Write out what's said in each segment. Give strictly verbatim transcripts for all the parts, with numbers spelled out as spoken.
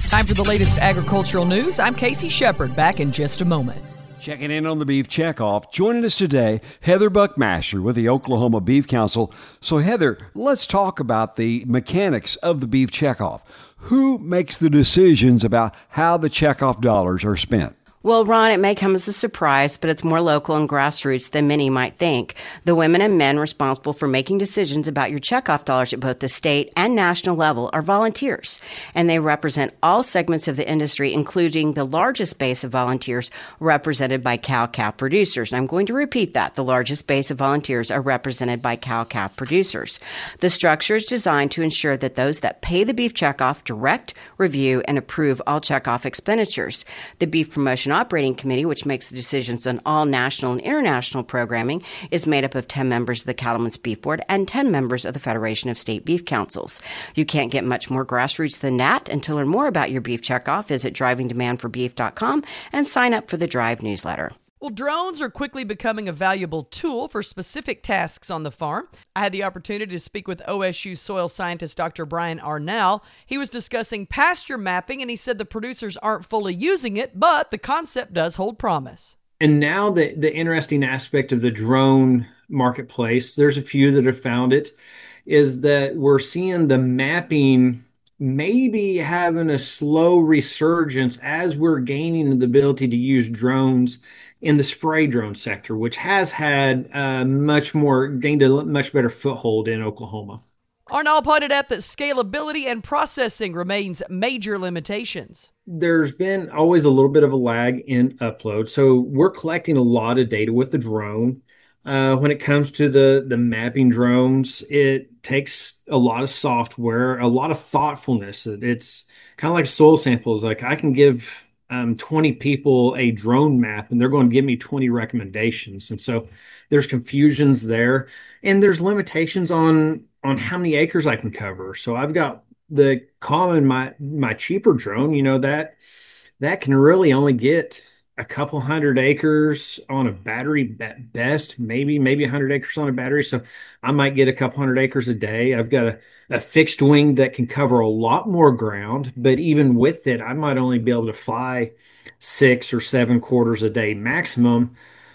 Time for the latest agricultural news. I'm Casey Shepard, back in just a moment. Checking in on the beef checkoff. Joining us today, Heather Buckmaster with the Oklahoma Beef Council. So Heather, let's talk about the mechanics of the beef checkoff. Who makes the decisions about how the checkoff dollars are spent? Well, Ron, it may come as a surprise, but it's more local and grassroots than many might think. The women and men responsible for making decisions about your checkoff dollars at both the state and national level are volunteers, and they represent all segments of the industry, including the largest base of volunteers represented by cow-calf producers. And I'm going to repeat that. The largest base of volunteers are represented by cow-calf producers. The structure is designed to ensure that those that pay the beef checkoff direct, review, and approve all checkoff expenditures. The Beef Promotion Operating Committee, which makes the decisions on all national and international programming, is made up of ten members of the Cattlemen's Beef Board and ten members of the Federation of State Beef Councils. You can't get much more grassroots than that. And to learn more about your beef checkoff, visit driving demand for beef dot com and sign up for the Drive newsletter. Well, drones are quickly becoming a valuable tool for specific tasks on the farm. I had the opportunity to speak with O S U soil scientist Doctor Brian Arnall. He was discussing pasture mapping, and he said the producers aren't fully using it, but the concept does hold promise. And now the, the interesting aspect of the drone marketplace, there's a few that have found it, is that we're seeing the mapping maybe having a slow resurgence as we're gaining the ability to use drones in the spray drone sector, which has had uh, much more, gained a much better foothold in Oklahoma. Arnall pointed out that scalability and processing remains major limitations. There's been always a little bit of a lag in upload. So we're collecting a lot of data with the drone. Uh, when it comes to the, the mapping drones, it takes a lot of software, a lot of thoughtfulness. It, it's kind of like soil samples. Like I can give um, twenty people a drone map and they're going to give me twenty recommendations. And so there's confusions there, and there's limitations on, on how many acres I can cover. So I've got the common, my, my cheaper drone, you know, that, that can really only get a couple hundred acres on a battery at best, maybe, maybe a hundred acres on a battery. So I might get a couple hundred acres a day. I've got a, a fixed wing that can cover a lot more ground, but even with it, I might only be able to fly six or seven quarters a day maximum.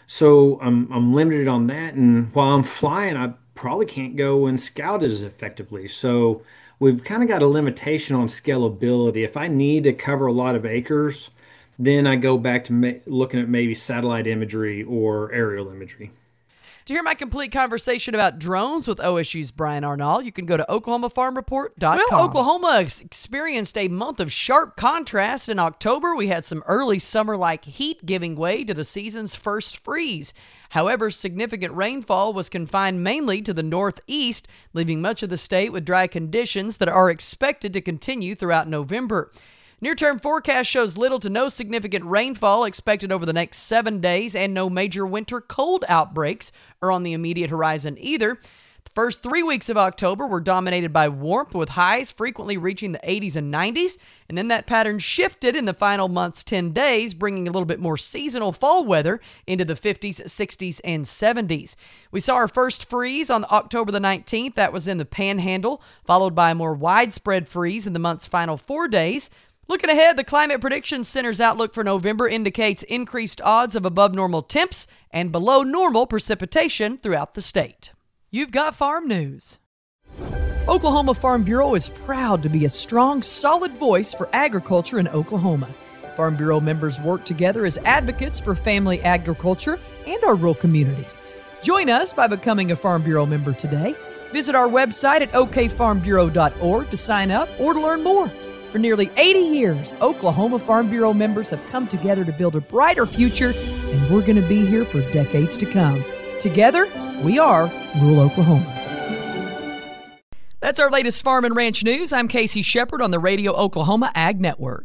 So I'm, I'm limited on that. And while I'm flying, I probably can't go and scout it as effectively. So we've kind of got a limitation on scalability. If I need to cover a lot of acres, then I go back to ma- looking at maybe satellite imagery or aerial imagery. To hear my complete conversation about drones with O S U's Brian Arnall, you can go to oklahoma farm report dot com. Well, Oklahoma ex- experienced a month of sharp contrast. In October, we had some early summer-like heat giving way to the season's first freeze. However, significant rainfall was confined mainly to the northeast, leaving much of the state with dry conditions that are expected to continue throughout November. Near-term forecast shows little to no significant rainfall expected over the next seven days, and no major winter cold outbreaks are on the immediate horizon either. The first three weeks of October were dominated by warmth, with highs frequently reaching the eighties and nineties, and then that pattern shifted in the final month's ten days, bringing a little bit more seasonal fall weather into the fifties, sixties, and seventies. We saw our first freeze on October the nineteenth. That was in the Panhandle, followed by a more widespread freeze in the month's final four days. Looking ahead, the Climate Prediction Center's outlook for November indicates increased odds of above normal temps and below normal precipitation throughout the state. You've got farm news. Oklahoma Farm Bureau is proud to be a strong, solid voice for agriculture in Oklahoma. Farm Bureau members work together as advocates for family agriculture and our rural communities. Join us by becoming a Farm Bureau member today. Visit our website at o k farm bureau dot org to sign up or to learn more. For nearly eighty years, Oklahoma Farm Bureau members have come together to build a brighter future, and we're going to be here for decades to come. Together, we are rural Oklahoma. That's our latest farm and ranch news. I'm Casey Shepard on the Radio Oklahoma Ag Network.